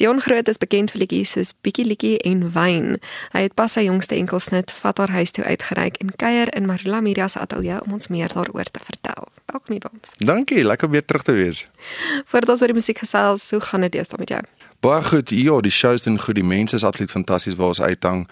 Dion Groot is bekend vir liedjies soos Bietjie Liedjie en Wyn. Hy het pas sy jongste enkelsnit Vat haar huis toe uitgereik en kuier in Marilla Media se ateljee om ons meer daaroor te vertel. Welkom hier by ons. Dankie, lekker om weer terug te wees. Voordat ons oor die musiek gesels, hoe gaan dit deesdae met jou? Baie goed, ja, die shows doen goed, die mense is absoluut fantasties waar ons uithang.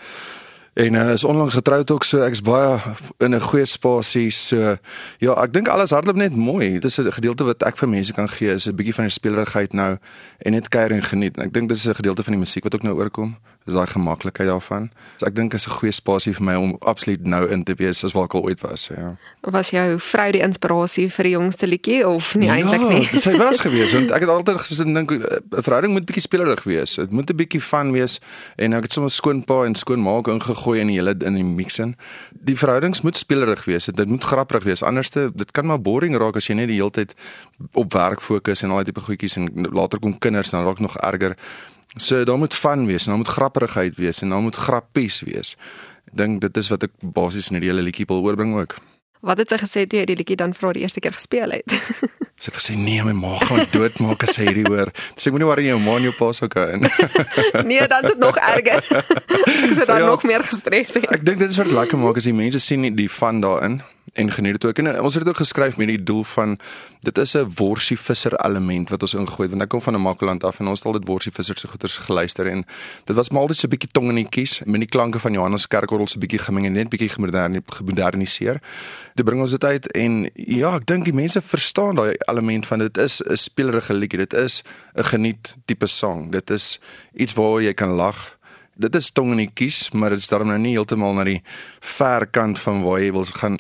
En is onlangs getroud ook, so ek is baie in 'n goeie spasie, so ja, ek dink alles hardloop net mooi. Dit is 'n gedeelte wat ek vir mense kan gee, is 'n bietjie van die spelerigheid nou en net kuier en geniet. En ek dink dit is 'n gedeelte van die musiek wat ook nou oorkom. Dis daai gemaklikheid daarvan. So ek dink is 'n goeie spasie vir my om absoluut nou in te wees as waar ek al ooit was, so ja. Was jou vrou die inspirasie vir die jongste liedjie of nie eintlik nie? Ja, sy was gewees, want ek het altyd gesit en dink 'n verhouding moet bietjie spelerig wees. Dit moet 'n bietjie fun wees en ek het sommer skoonpa en skoonmaak ingegooi in die mixin. Die verhoudings moet spelerig wees. Dit moet grappig wees. Anderste, dit kan maar boring raak as jy net die hele tyd op werk fokus en al die tipe goedjies en later kom kinders en dan raak nog erger. So daar moet fun wees en daar moet grappigheid wees en daar moet grappies wees. Ek dink dit is wat ek basies in die hele liedjie wil oorbring ook. Wat het sy gesê toe jy die liedjie dan vir haar die eerste keer gespeel het? Sy het gesê nee, my ma gaan doodmaak as sy hierdie hoor. Dis ek moenie worry jou ma en jou pa sou kan. Nee, dan is dit nog erger. Ek sou dan Ja. nog meer gestres het. Ek dink dit is wat lekker maak as die mense sien die fun daarin en geniet dit ook. En ons het dit ook geskryf met die doel van dit is 'n worsie visser element wat ons ingegooi het, want ek kom van 'n Makwaland af en ons het al dit worsie visser se goeters geluister en dit was maar altyd so 'n bietjie tong in die kies met die klanke van Johannes Kerkorrel se bietjie gemeng en net bietjie gemoderniseer. Dit bring ons dit uit en ja, ek dink die mense verstaan daai element van dit is 'n spelerige liedjie, dit is 'n geniet tipe sang. Dit is iets waar jy kan lag. Dit is tong in die kies, maar dit is daarom nou nie heeltemal na die ver kant van waar jy wil gaan.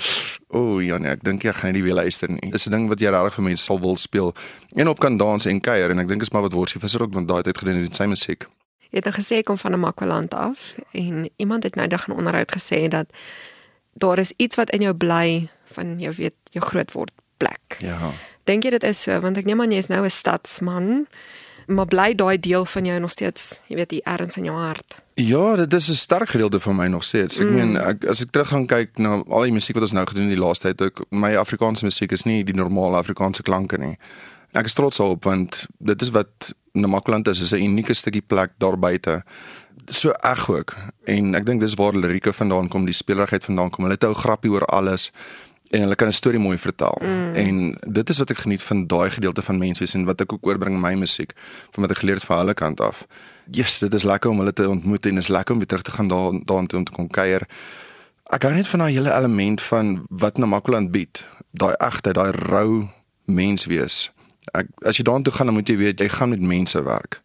Ja nee, ek dink jy gaan nie die weer luister nie. Dis 'n ding wat jy regtig vir mense sal wil speel en op kan dans en kuier en ek dink is maar wat Worsie Visser ook met daai tyd gedoen het met sy musiek. Jy het nou gesê jy kom van 'n Makwaland af en iemand het nou eendag in onderhoud gesê dat daar is iets wat in jou bly van jou jou grootword plek. Ja. Dink jy dit is so? Want ek neem aan jy is nou 'n stadsman, maar bly daai deel van jou nog steeds, jy weet, die erns in jou hart. Ja, dit is 'n sterk gedeelte van my nog steeds. Ek meen, as ek terug gaan kyk na al die musiek wat ons nou gedoen het die laaste tyd, ook my Afrikaanse musiek is nie die normale Afrikaanse klanke nie. Ek is trots daarop want dit is wat Namakwaland is 'n unieke stukkie plek daar buite. So eg ook. En ek dink dis waar lirieke vandaan kom, die spelerigheid vandaan kom. Hulle het 'n grappie oor alles en hulle kan 'n storie mooi vertel. En dit is wat ek geniet van daai gedeelte van menswees en wat ek ook oorbring in my musiek, van wat ek geleer het van hulle kant af. Yes, dit is lekker om hulle te ontmoet en is lekker om weer terug te gaan daartoe om te kom kuier. Ek hou net van daai hele element van wat Namakwaland bied. Daai egtheid, daai rou menswees. As jy daartoe gaan, dan moet jy weet jy gaan met mense werk.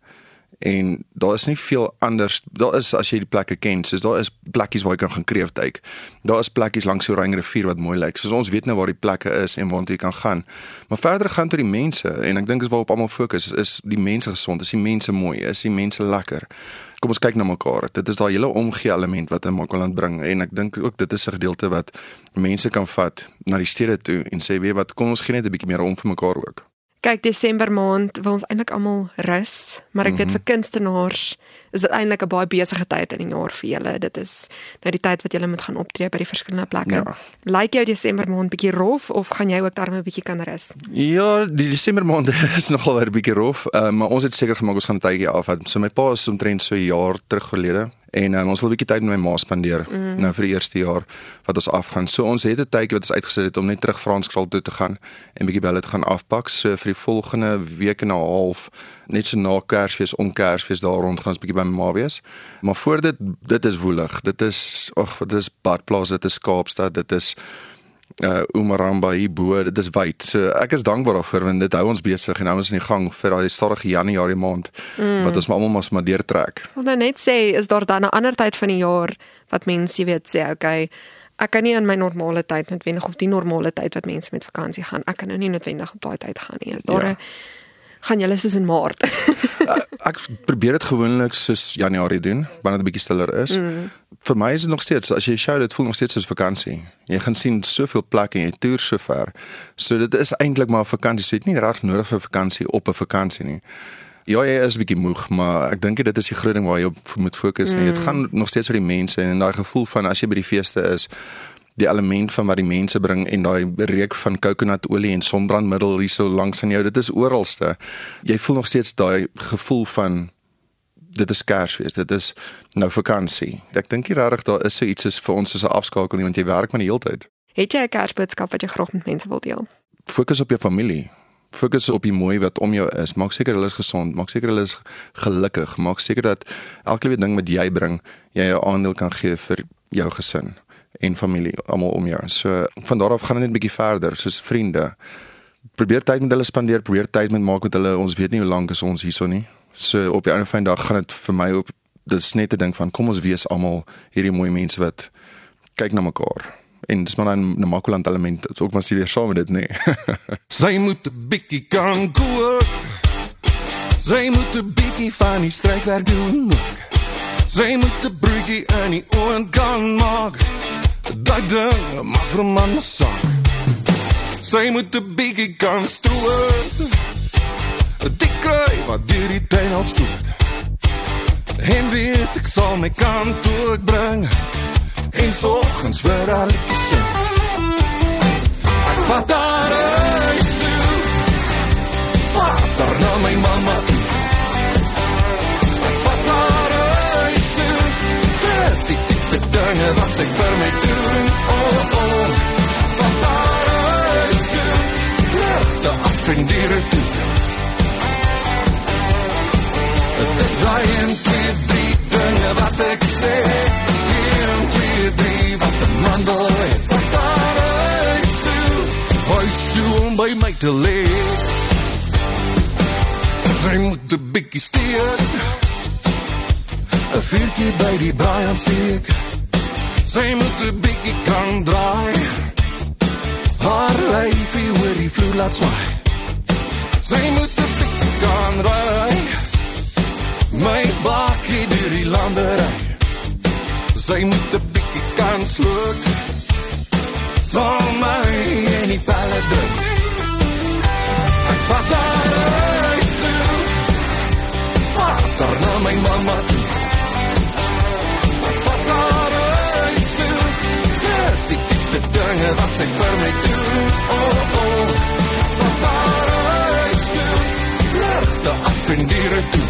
En daar is nie veel anders. Daar is, as jy die plekke ken, soos daar is plekkies waar jy kan gaan kreefduik. Daar is plekkies langs die Oranje rivier wat mooi lyk. Soos ons weet nou waar die plekke is en waartoe jy kan gaan. Maar verder gaan tot die mense en ek dink dis waarop almal fokus, is die mense gesond, is die mense mooi, is die mense lekker. Kom ons kyk na mekaar. Dit is daai hele omgee element wat in Makwaland bring en ek dink ook dit is 'n gedeelte wat mense kan vat na die stede toe en sê weet wat, kom ons gee net 'n bietjie meer om vir mekaar ook. Kyk, Desember maand wil ons eintlik almal rus, maar ek weet vir kunstenaars is dit eintlik 'n baie besige tyd in die jaar vir julle. Dit is nou die tyd wat julle moet gaan optree by die verskillende plekke. Ja. Lyk jou Desember maand bietjie rof of gaan jy ook daarmee 'n bietjie kan rus? Ja, die Desember maand is nogal 'n bietjie rof, maar ons het seker gemaak ons gaan 'n tydjie afhad. So my pa is omtrent so 'n jaar terug gelede en ons wil 'n bietjie tyd met my ma spandeer nou vir die eerste jaar wat ons afgaan. So ons het 'n tydjie wat ons uitgesit het om net terug Franskraal toe te gaan en bietjie by hulle te gaan afpak. So vir die volgende week en 'n half, net so na Kersfees, om Kersfees daar rond gaan ons bietjie by my ma wees. Maar voor dit is woelig. Dit is dit is Badplaas, dit is Kaapstad, dit is Umaramba hierbo, dit is wyd. So ek is dankbaar daarvoor want dit hou ons besig en hou ons in die gang vir daai stadige Januarie maand wat ons almal maar deurtrek. Ek wil nou net sê, is daar dan 'n ander tyd van die jaar wat mense, jy weet, sê, okay, ek kan nie in my normale tyd noodwendig of die normale tyd wat mense met vakansie gaan, ek kan nou nie noodwendig op daai tyd gaan nie. Is daar 'n gaan julle soos in Maart? Ek probeer dit gewoonlik soos Januarie doen, wanneer dit 'n bietjie stiller is. Vir my is dit nog steeds, as jy show dit voel nog steeds soos vakansie. Jy gaan sien soveel plekke en jy toer so ver. So dit is eintlik maar 'n vakansie. So jy het nie regtig nodig vir vakansie op 'n vakansie nie. Ja, jy is 'n bietjie moeg, maar ek dink dit is die groot ding waar jy op moet fokus nie. Dit gaan nog steeds oor die mense en daai gevoel van as jy by die feeste is, die element van wat die mense bring en daai reuk van kokonaolie en sonbrandmiddel hier so langs aan jou, dit is oralste. Jy voel nog steeds daai gevoel van dit is Kersfees, dit is nou vakansie. Ek dink nie regtig daar is so iets as vir ons as 'n afskakel nie, want jy werk maar die hele tyd. Het jy 'n Kersboodskap wat jy graag met mense wil deel? Fokus op jou familie. Fokus op die mooi wat om jou is. Maak seker hulle is gesond, maak seker hulle is gelukkig, maak seker dat elke liewe ding wat jy bring, jy 'n aandeel kan gee vir jou gesin en familie, almal om jou. So van daar af gaan dit net 'n bietjie verder, soos vriende. Probeer tyd met hulle spandeer, probeer tyd maak met hulle. Ons weet nie hoe lank is ons hierso nie. So op die einde van die dag gaan dit vir my op dis net 'n ding van kom ons wees almal hierdie mooi mense wat kyk na mekaar. En dis maar 'n Namakoland element, dit is ook maar weer saam met dit, nee. Sy moet 'n bietjie kan kook. Sy moet 'n bietjie van die strykwerk doen ook. Sy moet 'n broodjie in die oond kan maak. Daai ding maak vir 'n man 'n saak. Sy moet 'n bietjie kan stoot. Die kry wat deur die tuin afstoot. En weet ek sal my kant toe bring. En s'oggends vir haar liedjie sing. Ek vat haar huis toe. Vat haar na my mamma toe. Ek vat haar huis toe. Dis die tipe dinge wat sy vir my doen. Oh, oh. Vat haar huis toe. Ligte af en diere toe. Het is daai 1, 2, 3 dinge wat ek sê. 1, 2, 3 wat 'n man wil hê. Vat haar huis toe om by my te lê. Sy moet 'n bietjie steek, 'n vuurtjie by die braai aansteek. Sy moet 'n bietjie kan draai, haar lyfie oor die vloer laat swaai. Sy moet 'n bietjie kan ry, my bakkie deur die landery. Sy moet 'n bietjie kan slook, sal my in die pelle druk. Ek vat haar huis toe, vat haar na my mamma toe. Ek vat haar huis toe, dis die tipe dinge wat sy vir my doen. Oh, oh, vat haar huis toe, ligte af en diere toe.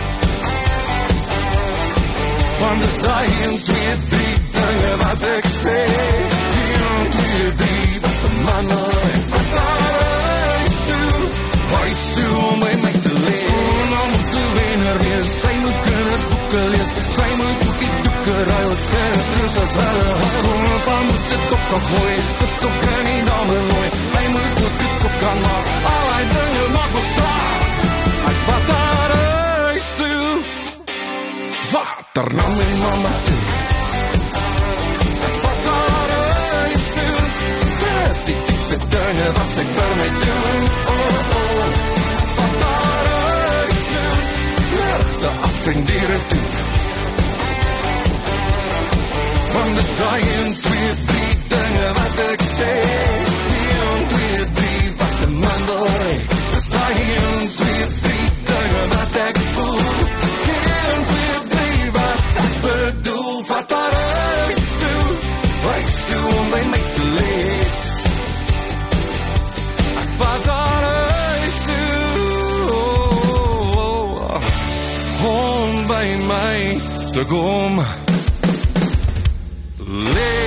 Want dis daai 1, 2, 3 dinge wat ek sê. 1, 2, 3 wat 'n man wil hê. Vat haar huis toe om by my te lees. Nou moet die wenner wees, sy moet kindersboeke lees. Sy moet ook die doeke ruil, kinders as hulle haskoen. Pa moet dit op kan gooi, dis toch kan nie dame nooi. Hy moet ook iets op kan maak, al die dinge maak ons saak. Ek vat haar huis toe, vat haar na my mama toe. Ek vat haar huis toe, dis die tipe dinge wat sy vir my doen. Oh, oh, vat haar huis toe, ligte af en diere toe. Want dis daai 1, 2, 3 dinge wat ek sê. 1, 2, 3 wat 'n man wil hê. Dis daai 1, 2, 3 dinge wat ek voel. 1, 2, 3 wat ek bedoel. Vat haar huis toe om by my te leef. Ek vat haar huis toe, om by my te kom leef.